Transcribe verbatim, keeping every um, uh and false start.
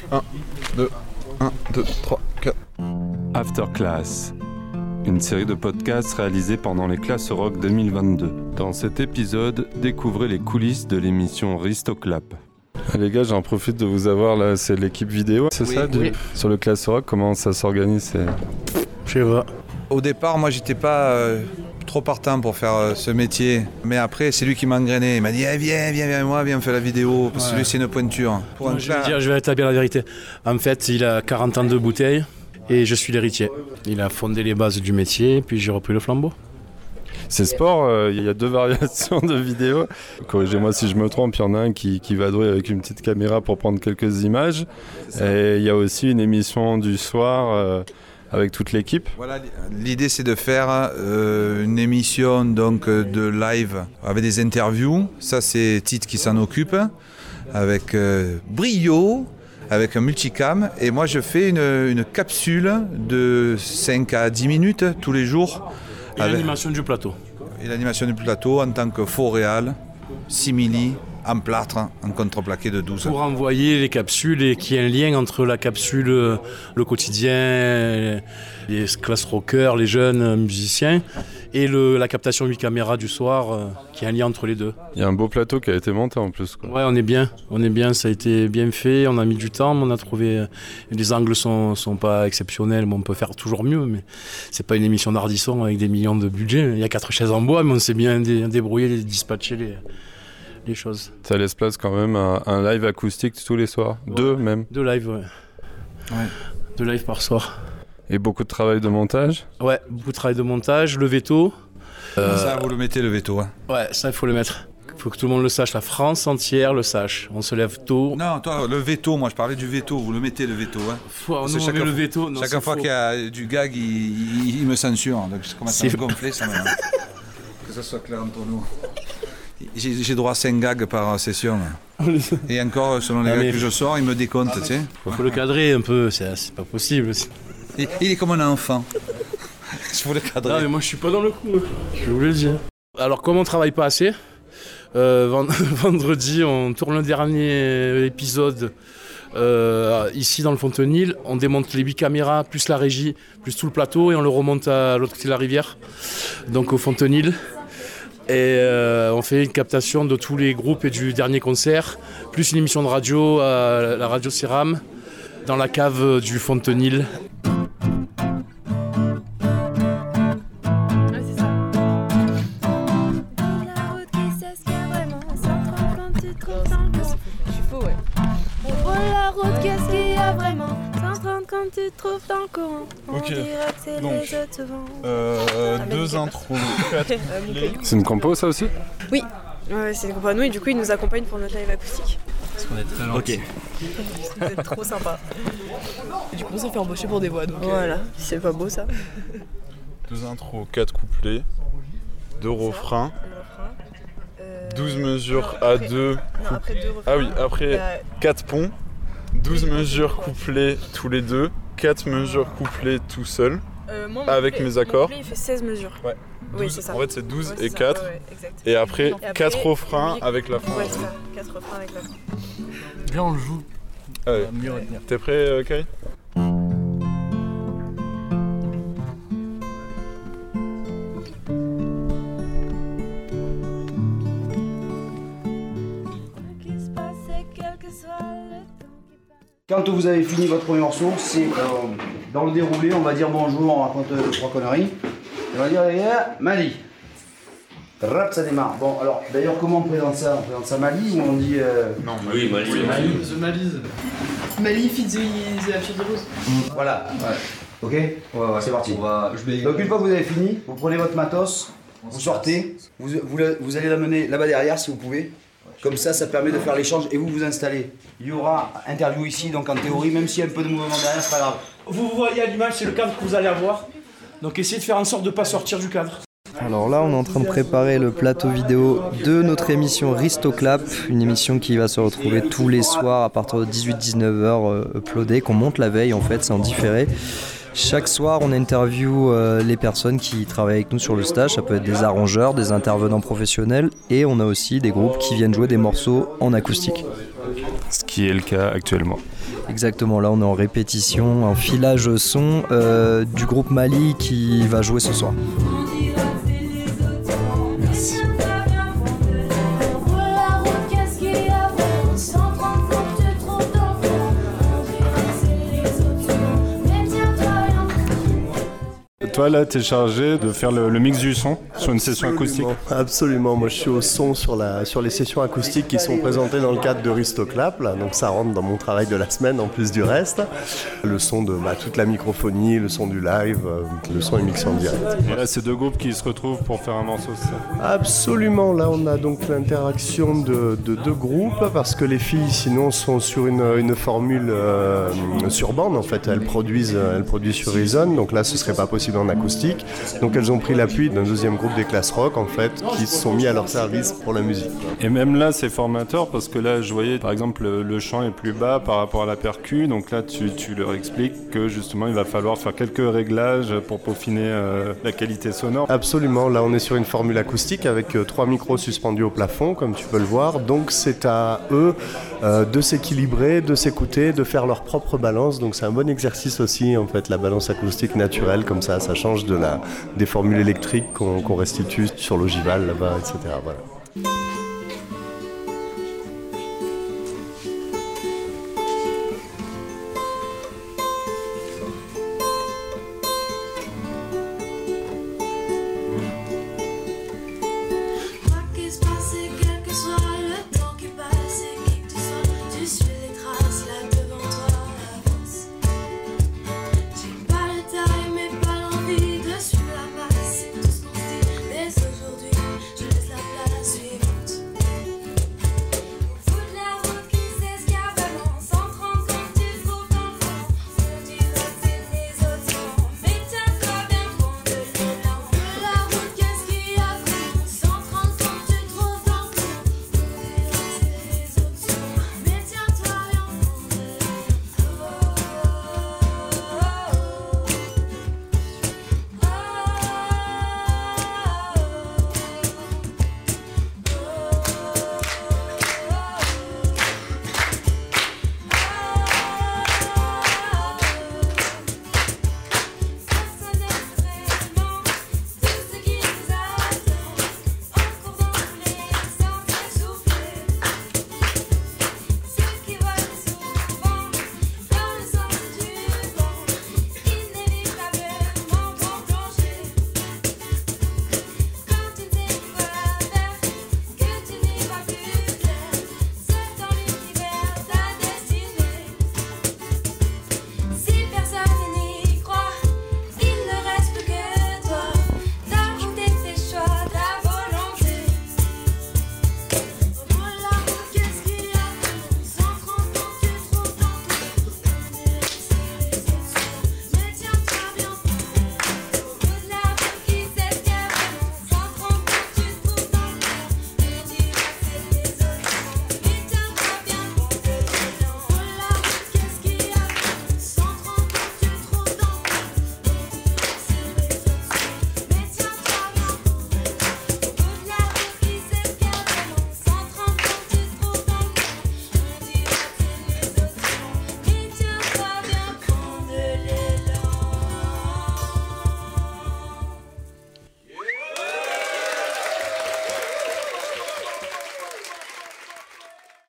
un, deux, un, deux, trois, quatre. After Class, une série de podcasts réalisés pendant les classes rock deux mille vingt-deux. Dans cet épisode, découvrez les coulisses de l'émission Ristoclap. Les gars, j'en profite de vous avoir là, c'est l'équipe vidéo, c'est oui, ça du... oui. Sur le classe rock, comment ça s'organise c'est... Je sais pas. Au départ, moi j'étais pas euh, trop partant pour faire euh, ce métier, mais après c'est lui qui m'a engrainé, il m'a dit eh, viens, viens, viens, moi, viens, fais la vidéo, parce que ouais. lui c'est une pointure. Pour non, je, vais dire, je vais établir la vérité. En fait, il a quarante ans de bouteille et je suis l'héritier. Il a fondé les bases du métier, puis j'ai repris le flambeau. C'est sport, il euh, y a deux variations de vidéos. Corrigez-moi si je me trompe, il y en a un qui, qui va jouer avec une petite caméra pour prendre quelques images. Et il y a aussi une émission du soir euh, avec toute l'équipe. Voilà, l'idée c'est de faire euh, une émission donc, de live avec des interviews. Ça c'est Tite qui s'en occupe, avec euh, brio, avec un multicam. Et moi je fais une, une capsule de cinq à dix minutes tous les jours. Et avec... l'animation du plateau. Et l'animation du plateau en tant que faux réal, simili, en plâtre, en contreplaqué de douze. Pour envoyer les capsules et qu'il y ait un lien entre la capsule, le quotidien, les classes rockers, les jeunes musiciens, et le, la captation huit caméras du soir, euh, qu'il y ait un lien entre les deux. Il y a un beau plateau qui a été monté en plus, quoi. Ouais, on est bien, on est bien, ça a été bien fait, on a mis du temps, mais on a trouvé... Les angles sont, sont pas exceptionnels, mais on peut faire toujours mieux, mais c'est pas une émission d'Ardisson avec des millions de budget. Il y a quatre chaises en bois, mais on sait bien dé, débrouiller, dispatcher les, les choses. Ça laisse place quand même à un live acoustique tous les soirs, ouais. Deux même. Deux lives, ouais. ouais. Deux lives par soir. Et beaucoup de travail de montage ? Ouais, beaucoup de travail de montage, le veto. Euh... Ça, vous le mettez, le veto. Hein. Ouais, ça, il faut le mettre. Il faut que tout le monde le sache, la France entière le sache. On se lève tôt. Non, toi, le veto, moi je parlais du veto, vous le mettez, le veto. Hein. Faut, nous, chaque, le veto. Non, chaque fois faux. Qu'il y a du gag, il, il, il me censure. Donc je commence à me gonfler, ça maintenant. Que ça soit clair entre nous. J'ai, j'ai droit à cinq gags par session. Et encore, selon les non, gags que je sors, il me décompte, tu sais. Il faut le cadrer un peu, c'est, c'est pas possible. Il, il est comme un enfant. Je voulais cadrer. Non, mais moi je suis pas dans le coup. Je voulais le dire. Alors, comme on travaille pas assez, euh, vendredi, on tourne le dernier épisode euh, ici dans le Fontenil. On démonte les huit caméras, plus la régie, plus tout le plateau, et on le remonte à l'autre côté de la rivière, donc au Fontenil. Et euh, on fait une captation de tous les groupes et du dernier concert, plus une émission de radio à la radio Céram, dans la cave du Fontenil. Quand tu te trouves dans le courant, on okay. dirait que c'est donc, les autres devant. Euh, deux intros, quatre couplets. C'est une compo ça aussi ? Oui, ouais, c'est une compo à nous et du coup il nous accompagne pour notre live acoustique. Parce qu'on est très gentil. Ok. Vous êtes trop sympa. Et du coup on s'est fait embaucher pour des voix. Donc voilà, euh... c'est pas beau ça. Deux intros, quatre couplets, deux refrains. Euh... douze mesures non, après, à deux. Non, après deux refrains. Ah oui, après a... quatre ponts. douze mesures couplées tous les deux, quatre mesures couplées tout seul, euh, moi, avec couplet, mes accords. Mon couplet, il fait seize mesures. Ouais. douze, oui, c'est ça. En fait, c'est douze ouais, c'est et ça. quatre. Ouais, ouais, et après, et quatre après, refrains oui, avec la fin. Ouais, c'est ça. quatre refrains avec la fin. Là, on le joue. Ah ouais. Mieux retenir. T'es prêt, euh, Kai ? Quand vous avez fini votre premier morceau, c'est euh, dans le déroulé, on va dire bonjour, on raconte euh, trois conneries. Et on va dire, yeah, Mali. Rap, ça démarre. Bon, alors, d'ailleurs, comment on présente ça ? On présente ça Mali ou on dit... Euh... Non, Mali. Oui, Mali. Oui, Mali. The Malise. Mali fit the, the Absurde Rose. Voilà. Ouais. Ok ? Ouais, ouais, c'est parti. On va... Je vais... Donc, une fois que vous avez fini, vous prenez votre matos, vous sortez, vous, vous, vous allez l'amener là-bas derrière si vous pouvez. Comme ça, ça permet de faire l'échange et vous vous installez. Il y aura interview ici, donc en théorie, même s'il y a un peu de mouvement derrière, c'est pas grave. Vous voyez à l'image, c'est le cadre que vous allez avoir. Donc essayez de faire en sorte de ne pas sortir du cadre. Alors là, on est en train de préparer le plateau vidéo de notre émission Ristoclap, une émission qui va se retrouver tous les soirs à partir de dix-huit à dix-neuf heures euh, uploadée, qu'on monte la veille en fait, c'est en différé. Chaque soir, on interviewe euh, les personnes qui travaillent avec nous sur le stage. Ça peut être des arrangeurs, des intervenants professionnels et on a aussi des groupes qui viennent jouer des morceaux en acoustique. Ce qui est le cas actuellement. Exactement, là on est en répétition, en filage son euh, du groupe Mali qui va jouer ce soir. Merci. Toi là, tu es chargé de faire le, le mix du son sur une session acoustique. Absolument, moi je suis au son sur, la, sur les sessions acoustiques qui sont présentées dans le cadre de Ristoclap, là, donc ça rentre dans mon travail de la semaine en plus du reste. Le son de bah, toute la microphonie, le son du live, euh, le son est mixé en direct. Et là, c'est deux groupes qui se retrouvent pour faire un morceau, c'est ça ? Absolument, là on a donc l'interaction de, de deux groupes parce que les filles sinon sont sur une, une formule euh, sur bande en fait, elles produisent, elles produisent sur Reason, donc là ce serait pas possible en acoustique, donc elles ont pris l'appui d'un deuxième groupe des classes rock en fait qui se sont mis à leur service pour la musique. Et même là c'est formateur parce que là je voyais par exemple le, le chant est plus bas par rapport à la percu, donc là tu, tu leur expliques que justement il va falloir faire quelques réglages pour peaufiner euh, la qualité sonore. Absolument, là on est sur une formule acoustique avec euh, trois micros suspendus au plafond comme tu peux le voir, donc c'est à eux euh, de s'équilibrer, de s'écouter, de faire leur propre balance, donc c'est un bon exercice aussi en fait la balance acoustique naturelle comme ça, ça change de la, des formules électriques qu'on, qu'on restitue sur l'ogival là-bas, et cetera. Voilà.